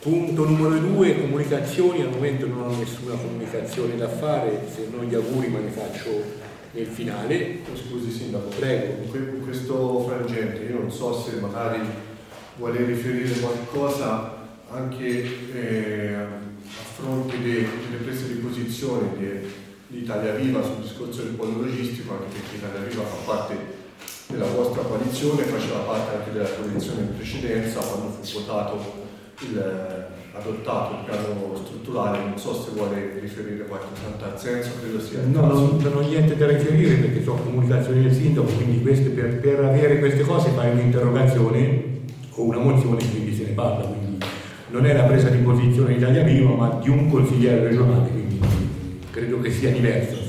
Punto numero 2, comunicazioni. Al momento non ho nessuna comunicazione da fare, se non gli auguri, ma ne faccio nel finale. Scusi Sindaco, prego. In questo frangente io non so se magari vuole riferire qualcosa anche a fronte delle prese di posizione di Italia Viva sul discorso del polo logistico, anche perché Italia Viva fa parte della vostra coalizione, faceva parte anche della coalizione in precedenza quando fu votato adottato il piano strutturale. Non so se vuole riferire qualcosa in tal senso, credo sia il no, caso. Non ho niente da riferire perché so comunicazioni del sindaco, quindi per avere queste cose fai un'interrogazione o una mozione, quindi se ne parla, quindi non è la presa di posizione di Italia Viva ma di un consigliere regionale, quindi credo che sia diverso.